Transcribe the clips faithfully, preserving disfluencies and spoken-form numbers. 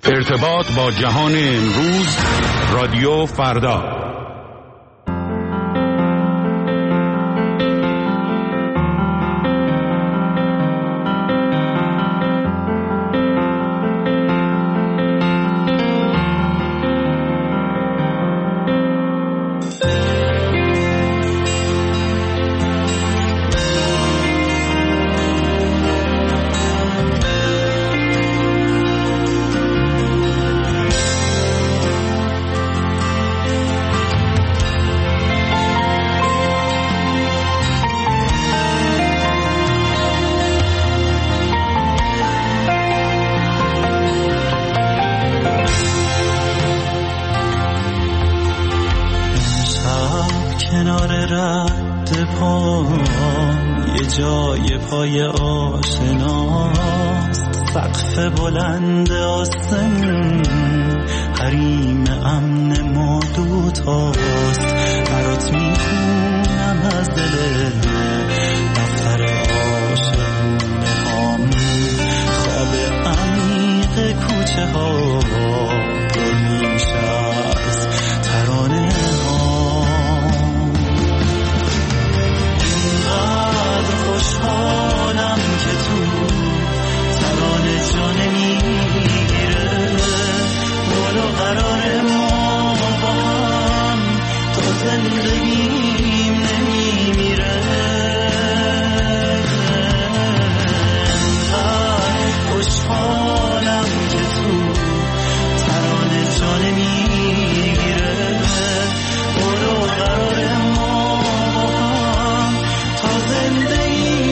ارتباط با جهان امروز، رادیو فردا. پای آشناست، سقف بلند آسمون، حریم امن ما دوتاست. برات میخونم از دل دفتر عاشقونه هام، خواب عمیق کوچه ها پر میشه از ترانه هام. اینقدر خوشحالم که تو ترانه جانه میگیره، ولو قرار ما با هم تا زندگیم نمیمیره. اینقدر خوشحالم که تو ترانه جانه میگیره، ولو قرار ما با هم تا زندگیم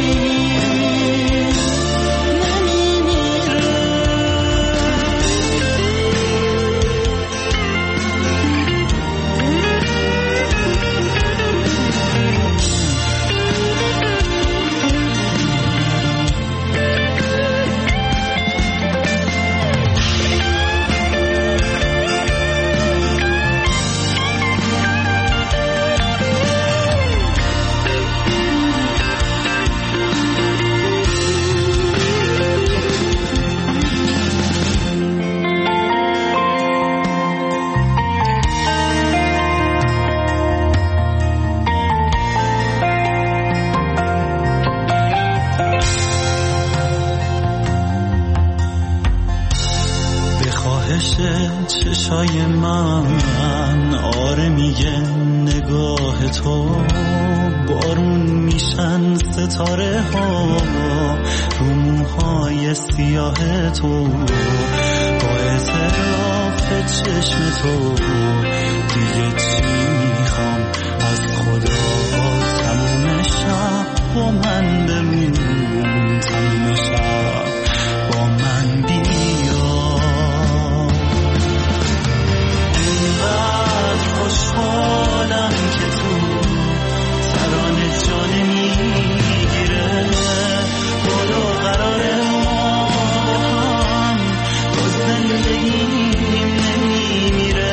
چشای من آره میگه نگاه تو، بارون میشن ستاره ها رو موهای سیاه تو، با اعتراف چشم تو دیگه چی میخوام از خدا. تموم شب با من بمون، تموم شب با من بیا. خوشحالم که تو ترانه جانه میگیره، ولو قرار ما هم تو زندگیم نمیمیره.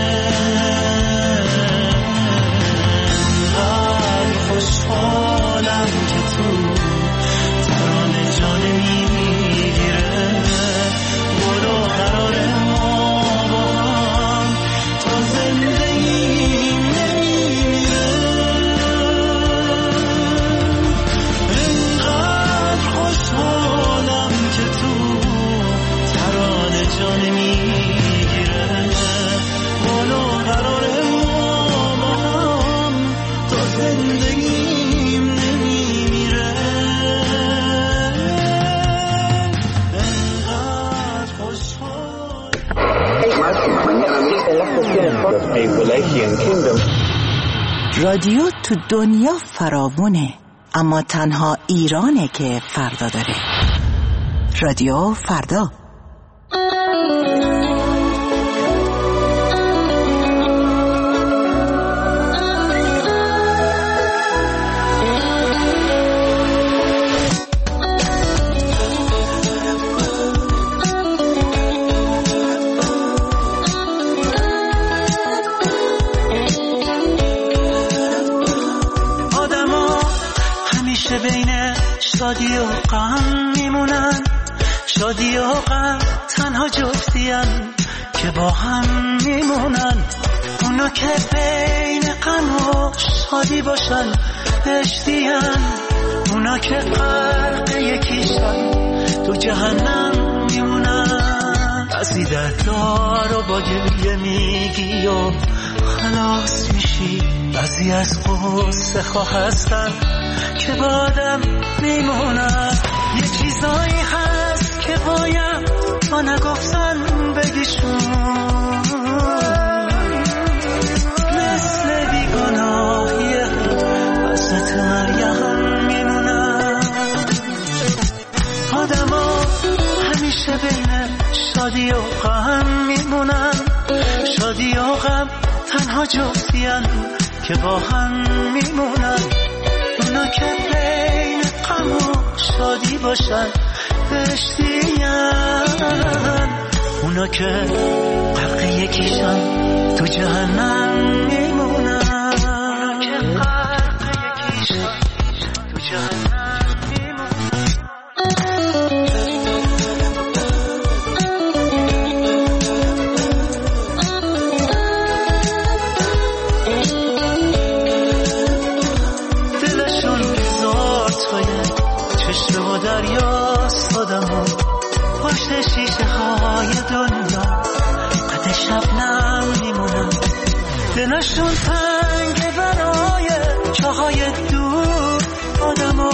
انقدر خوشحالم که تو ترانه جانه میگیره، ولو قرار ما با هم تا زندگیم نمیمیره. انقدر خوشحالم که تو ترانه جانه میگیره، ولو قرار ما با هم تا زندگیم نمیمیره. انقدر خوشحال رادیو تو دنیا فراوونه، اما تنها ایرانه که فردا داره. رادیو فردا. شادی و غم میمونن، شادی و غم تنها جفتی جفتین که با هم میمونن، اونا که بین غم و شادی باشن بهشتین، اونا که فرق یکیشن تو جهنم میمونن. بعضی دردار رو با گریه میگی و خلاص میشی، بعضی از قصه خواه هستن که با آدم میمونن. یه چیزایی هست که باید تا نگفتن بگیشون، مثل بیگناهیه وسط مریم میمونن. آدم ها همیشه بین شادی و غم میمونن، شادی و غم تنها جفتین که با هم میمونن. اونا که بین غم و شادی باشن بهشتین، اونا که فرق یکیشن تو جهنم میمونن، اونا که فرق یکیشن تو جهنم میمونن. دلشون هزار تایه چشم و دریاست، آدمو پشت شیشه های دنیا قد شبنم میمونن. دلشون تنگه برای چاهای دور، آدمو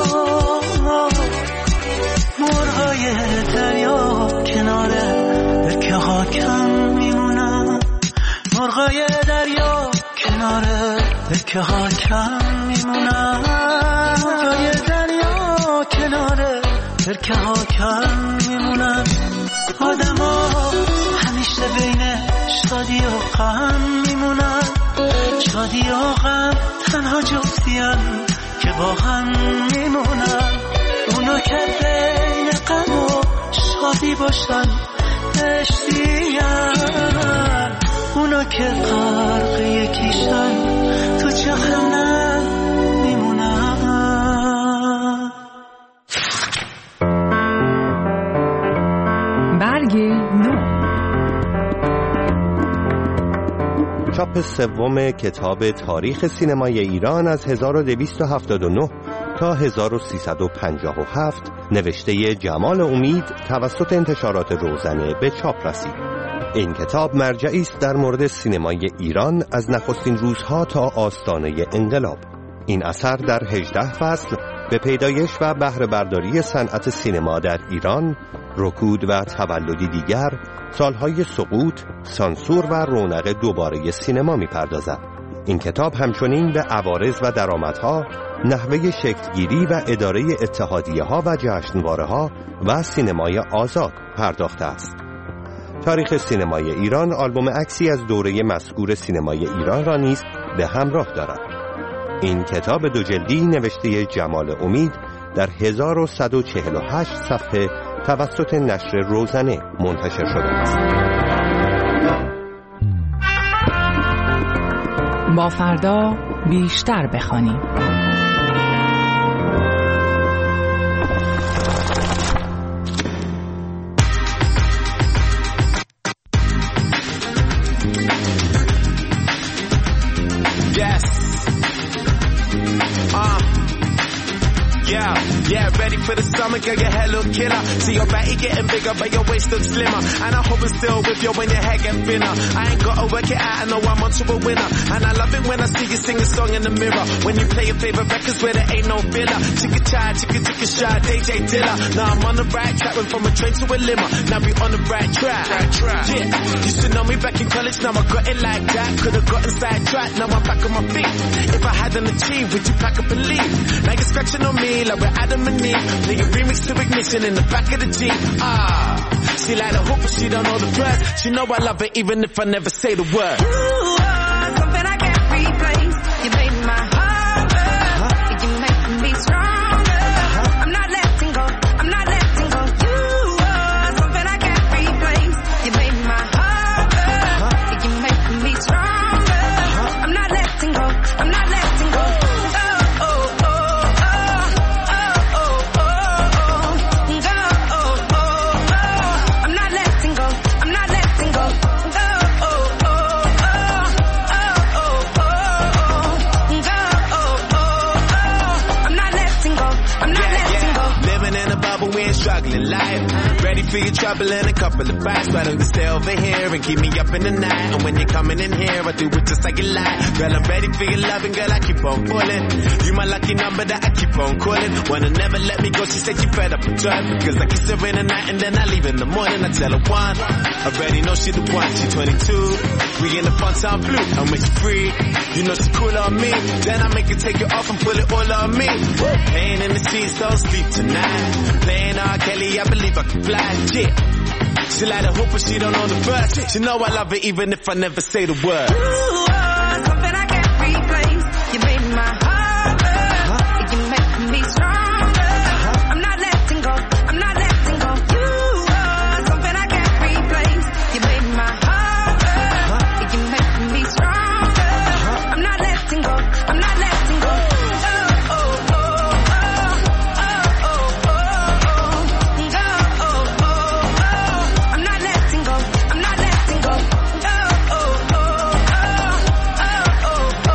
مرغای دریا کنار برکه ها کم میمونن، مرغای دریا کنار برکه ها کم میمونن، مرغای دریا کنار برکه ها کم میمونن. آدم ها همیشه بین شادی و غم میمونن، شادی و غم تنها جفتین که با هم میمونن. اونا که بین غم و شادی باشن بهشتین، اونا که غرق یکیشن تو جهنم میمونن. برگ نو. چاپ سوم کتاب تاریخ سینمای ایران از هزار و دویست و هفتاد و نه تا هزار و سیصد و پنجاه و هفت نوشته جمال امید توسط انتشارات روزنه به چاپ رسید. این کتاب مرجعی است در مورد سینمای ایران از نخستین روزها تا آستانه انقلاب. این اثر در هجده فصل به پیدایش و بهره برداری صنعت سینما در ایران، رکود و تولدی دیگر، سالهای سقوط، سانسور و رونق دوباره سینما می‌پردازد. این کتاب همچنین به عوارض و درآمدها، نحوه شکلگیری و اداره اتحادیه‌ها و جشنواره‌ها و سینمای آزاد پرداخته است. تاریخ سینمای ایران آلبوم عکسی از دوره مسکور سینمای ایران را نیز به همراه دارد. این کتاب دو جلدی نوشته جمال امید در هزار و صد و چهل و هشت صفحه توسط نشر روزنه منتشر شده است. با فردا بیشتر بخوانیم. Yeah, ready for the summer, girl, your hair look killer. See your body getting bigger, but your waist looks slimmer. And I hope it's still with you when your hair get thinner. I ain't gotta work it out, I know I'm onto a winner. And I love it when I see you sing a song in the mirror. When you play your favorite records where there ain't no filler. Chicka chai, chicka chicka shy, D J Dilla. Now I'm on the right track, went from a train to a limo. Now we on the right track. Right track. Yeah, used to know me back in college, now I got it like that. Could've gotten sidetracked, now I'm back on my feet. If I hadn't achieved, would you pack up and leave? Now you're scratching on me like we're Adam and Eve. Now you remix to ignition in the back of the Jeep. Ah, she like the hoop, but she don't know the words. She know I love it even if I never say the word. You are something I can't replace. You made my heart beat. Uh-huh. You make me stronger. Uh-huh. I'm not letting go. I'm not letting go. You are something I can't replace. You made my heart beat. Uh-huh. You make me stronger. Uh-huh. I'm not letting go. I'm not letting go. I'm for your trouble and a couple of bites. Why don't you stay over here and keep me up in the night? And when you're coming in here, I do it just like you like. Girl, I'm ready for your loving, girl, I keep on pulling. You my lucky number that I keep on calling. Wanna never let me go, she said she fed up with driving. Cause I kiss her in the night and then I leave in the morning. I tell her one, already know she the one, she twenty-two. We in the fun time blue, and when she free, you know she cool on me. Then I make her take it off and pull it all on me. Laying in the streets, so sleep tonight. Playing R. Kelly, I believe I can fly, yeah. She like a hoop, but she don't know the verse. She know I love her even if I never say the word. You are something I can't replace. You made my heart burn. Uh-huh. You make me stronger. Uh-huh. I'm not letting go. I'm not letting go. You are something I can't replace. You made my heart burn. Uh-huh. You make me stronger. Uh-huh. I'm not letting go. I'm not letting go. Oh, oh, oh, oh, oh, oh, oh, oh, oh, oh. I'm not letting go. I'm not letting go. Oh, oh, oh, oh, oh, oh,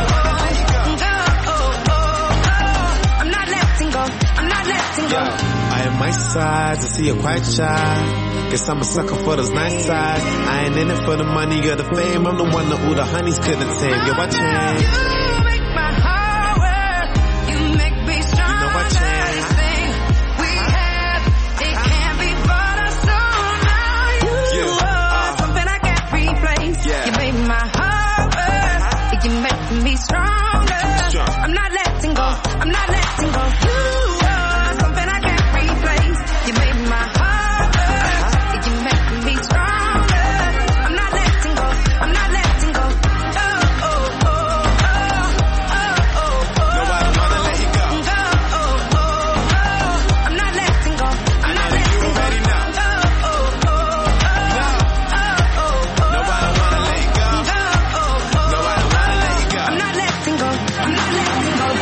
oh. I'm not letting go. I'm not letting go. I am my size, I see you're quite shy. Guess I'm a sucker for those nice sides. I ain't in it for the money or the fame. I'm the one that all the honeys couldn't tame. Yo, I changed. You make my heart work. You make me stronger. You know I changed. This thing we have, it can't be bought or sold now. You Yeah. are Uh. something I can't replace. Yeah. You make my heart work. You make me stronger. Strong. I'm not letting go. I'm not letting go. You are something I can't replace. You make my heart work. You make me stronger. I'm not letting go. I'm not letting go. Oh, oh, oh, oh, oh, oh, oh. Nobody wanna let you go. Oh, oh, oh, oh. I'm not letting go. I'm not know you letting go. already know. Oh, oh, oh, oh. No. Oh, oh, oh. Nobody wanna let you go. Oh, oh, oh. Nobody wanna let you go. I'm not letting go. I'm not letting go.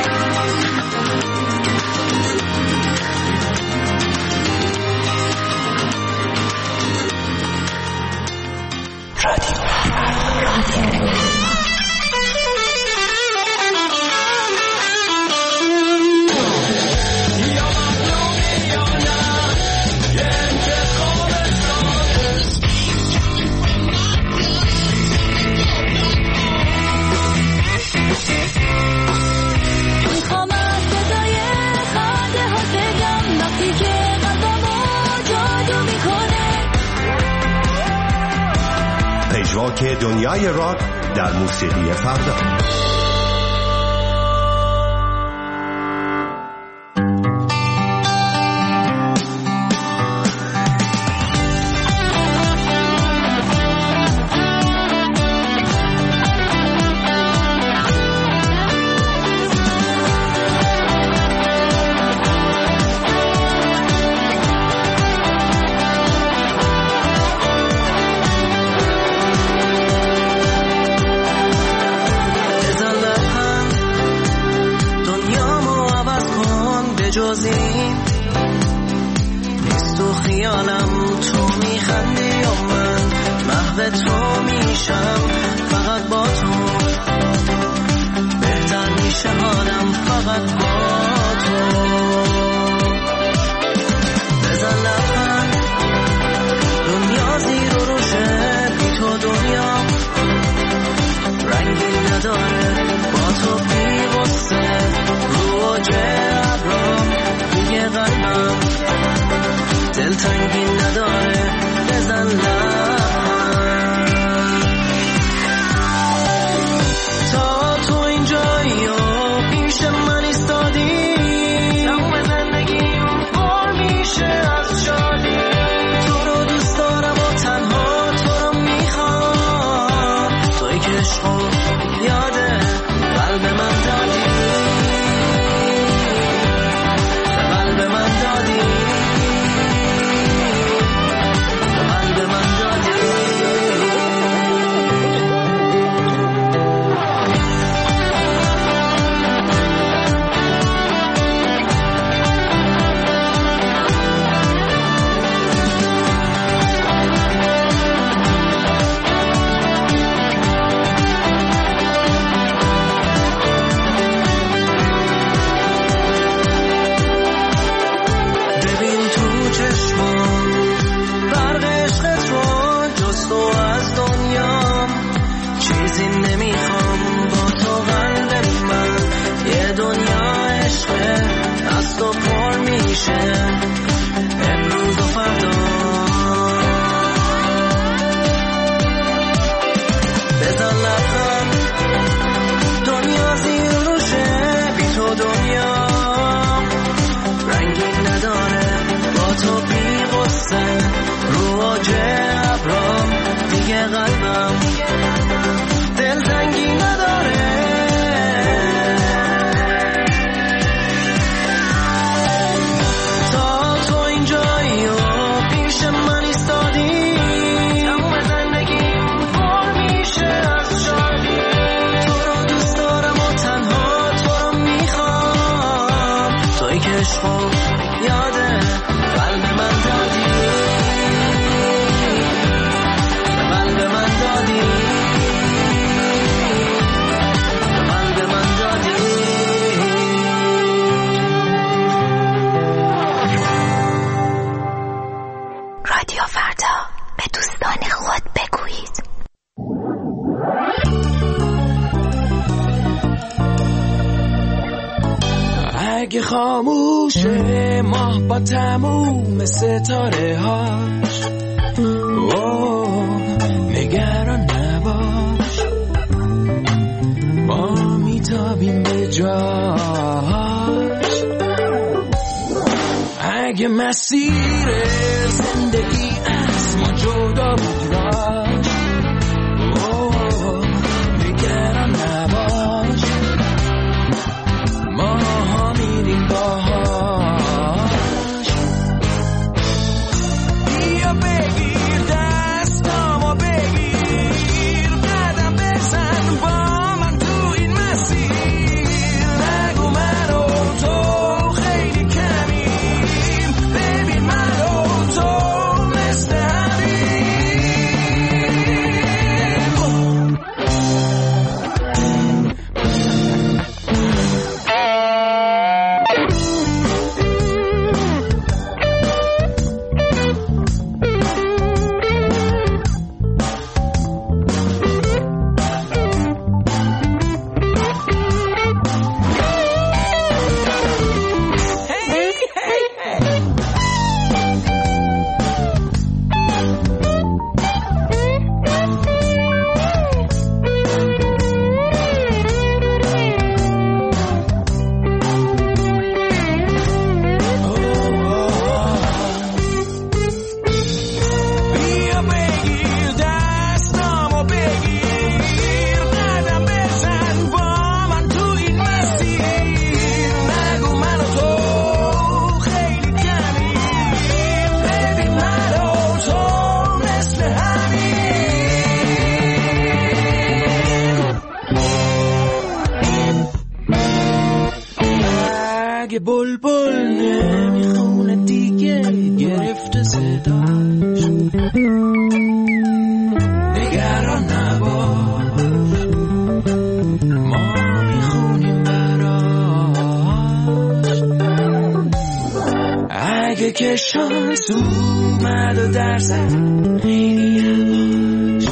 میخوام از صدای خنده ها بگم وقتی که قلبمو جادو میکنه. پژواک دنیای راک در موسیقی فردا. بزن لبخند دنیامو عوض کن به جز این نیست تو خیالم تو میخندی و من محو تو میشم فقط با تو بهتر میشه حالم فقط با تو بزن لبخند دنیا زیر و روشه بی تو دنیا رنگی نداره با تو بی غصه رو اوج ابرام دیگه فردا به دوستان خود بگویید. اگه خاموشه ماه با تموم ستاره هاش، اوه نگران نباش، ما میتابیم به جاش. اگه مسیر زندگی از ما جدا بود راش، اوه نگران نباش، ما میریم باهاش. بیا بگیر دستامو بگیر، قدم بزن با من تو این مسیر. نگو من و تو خیلی کمیم، ببین من و تو مثل بلبل نمیخونه دیگه گرفته صداش، نگران نباش، ما میخونیم براش. اگه که شانس اومد و در زد خیلی هواش،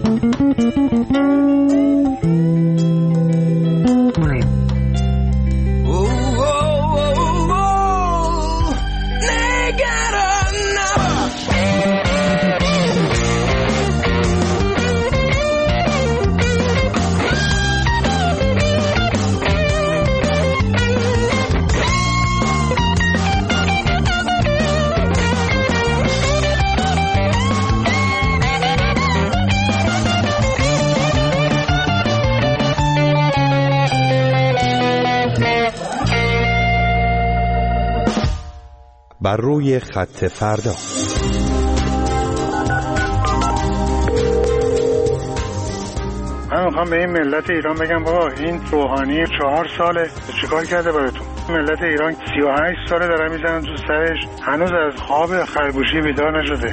بر روی خط فردا. من میخوام به این ملت ایران بگم بابا این روحانی چهار ساله چیکار کرده براتون؟ ملت ایران سی و هشت ساله دارن میزنن تو سرش، هنوز از خواب خرگوشی بیدار نشده.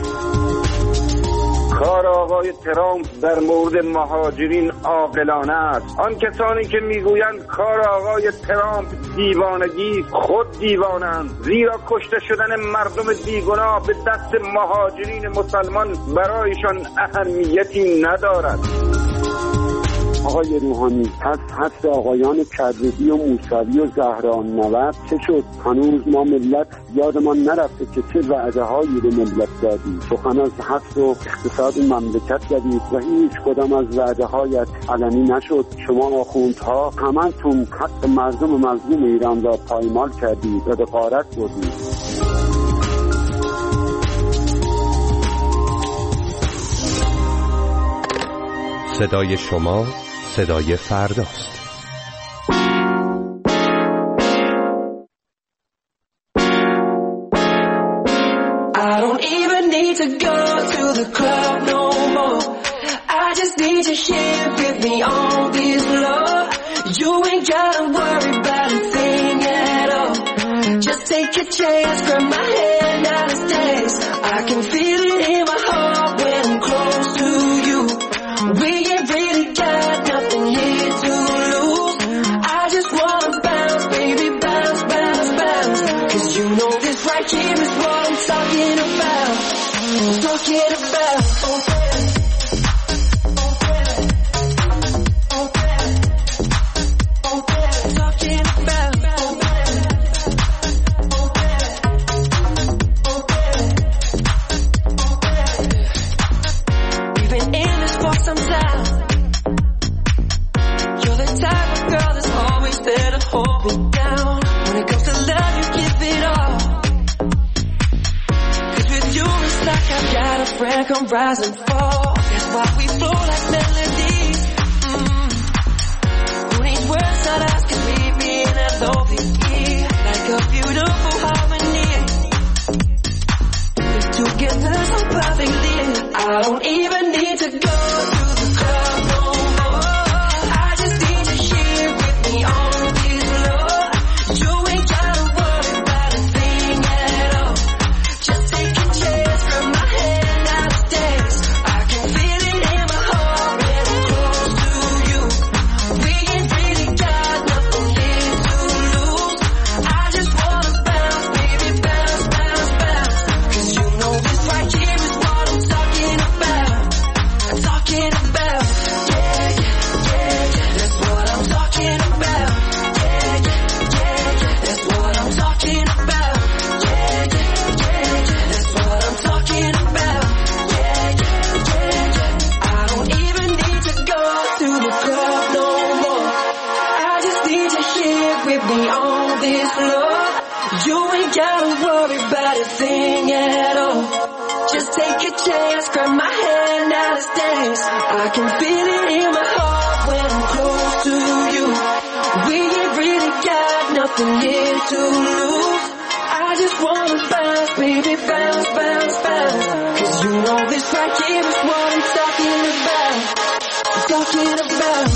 کار آقای ترامپ در مورد مهاجرین عاقلانه است. آن کسانی که میگویند کار آقای ترامپ دیوانگی، خود دیوانند، زیرا کشته شدن مردم بیگناه به دست مهاجرین مسلمان برایشان اهمیتی ندارد. آقای روحانی، پس حس آقایان کدردی و موسوی و زهران نورد چه شد؟ هنوز ما ملت یادمان نرفته که چه وعده هایی به ملت دادی. سخن از حس و اقتصاد مملکت زدید و هیچ کدام از وعده هایت علنی نشد. شما آخوندها همتون حق مردم مظلوم ایران را پایمال کردید و به غارت بردید. صدای شما صدای فرداست. I don't even need to go to the club no more. I just need to share with me all this love. You ain't gotta worry about a thing at all. Just take a chance, grab my hand, now let's dance. I can feel it in my heart when I'm close to you. We ain't really got nothing here to lose. I just wanna bounce, baby, bounce, bounce, bounce. Cause you know this right here is what I'm talking about. So talking about. Talking about. We've been in this for some time. You're the type of girl that's always there to hold me down. When it comes to love, you give it all. Cause with you, it's like I've got a friend come rise and fall. That's why we flow like melodies. Mm. Who needs words not us, cause we be in a lovely key. Like a beautiful harmony. We're together so perfectly. I don't even need to go to the club no more. I just need you here with me on this floor. You ain't gotta worry about a thing at all. Just take a chance from my hand now to dance. I can feel it in my heart when I'm close to you. We ain't really got nothing here to lose. I just wanna bounce, baby, bounce, bounce, bounce. Cause you know this right here is what I'm talking about. I'm talking about. Yeah, yeah, yeah, yeah. That's what I'm talking about. Yeah, yeah, yeah, yeah. That's what I'm talking about. Yeah, yeah, yeah, yeah. That's what I'm talking about. Yeah, yeah, yeah, yeah. I don't even need to go to the club no more. I just need you here with me on this floor. You ain't gotta worry about a thing at all. Just take a chance, grab my hand, now let's dance. I can feel it in my heart when I'm close to you. We ain't really got nothing here to lose. I just wanna bounce, baby, bounce, bounce, bounce. Cause you know this right here is what I'm talking about. I'm talking about.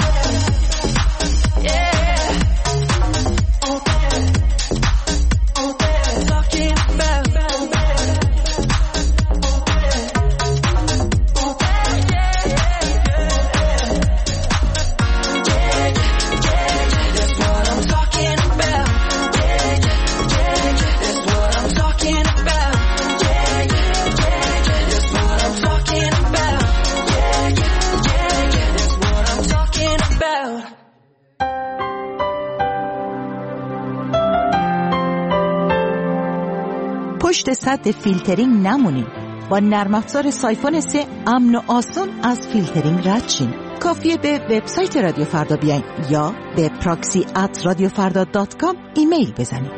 Yeah. Talking about. That's what I'm talking about. Yeah, yeah, yeah, yeah. That's what I'm talking about. Yeah, yeah, yeah, yeah. That's what I'm talking about. Yeah, yeah, yeah, yeah. That's what I'm talking about. پشت سد فیلترینگ نمونید. با نرم افزار سایفون سه امن و آسان از فیلترینگ رد شین. کافیه به وبسایت رادیو فردا بیاین یا به پراکسی ات رادیو فردا دات کام ایمیل بزنید.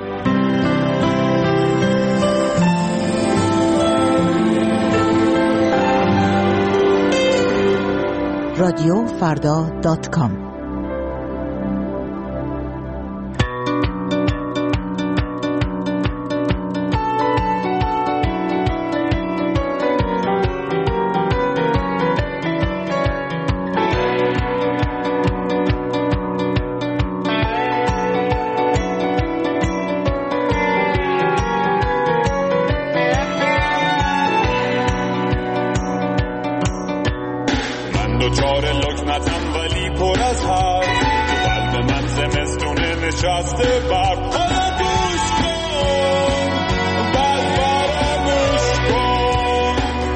رادیو فردا دات کام. دوچار لکنتم ولی پر از هر تو قلب من زمستونه نشسته بر حالا گوش کن بعد فراموش کن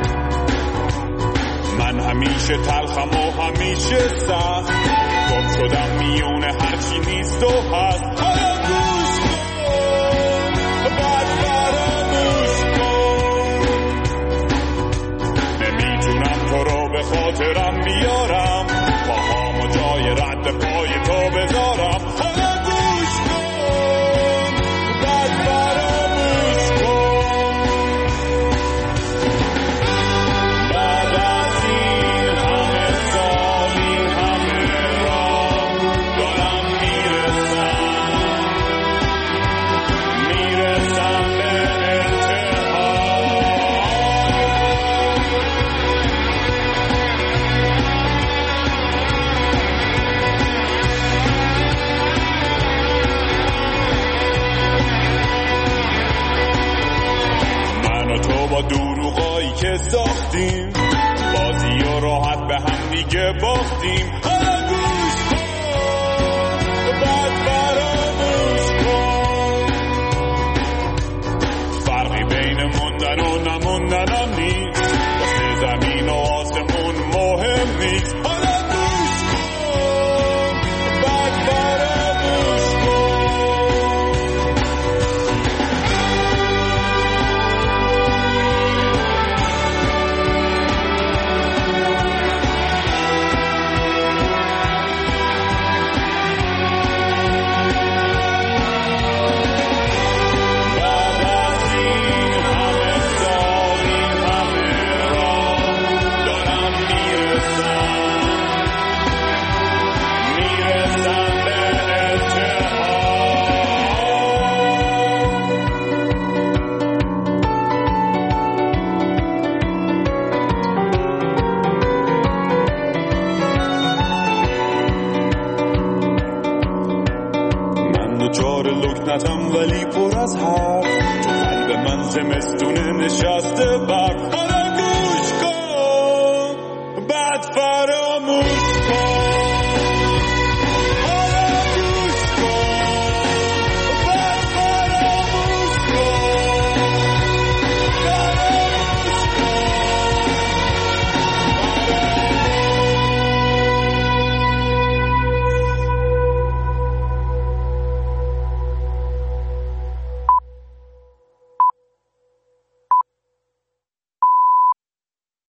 من همیشه تلخم و همیشه سخت گم شدم میونه هرچی نیست و هست حالا گوش کن بعد فراموش کن نمیتونم تو رو به خاطرم بیارم پاهامو جای رد پای تو بذارم حالا گوش کن بعد فراموش کن بعد از این همه سال این همه راه دارم میرسم میرسم به انتها تو با دروغایی که ساختیم بازی و راحت به هم دیگه باختیم حالا گوش کن بعد فراموش کن فرقی بین موندن و نموندن هم نیست ساکتم ولی پر از حرف، تو قلب من زمستونه نشسته برف. حالا گوش کن، بد فراموش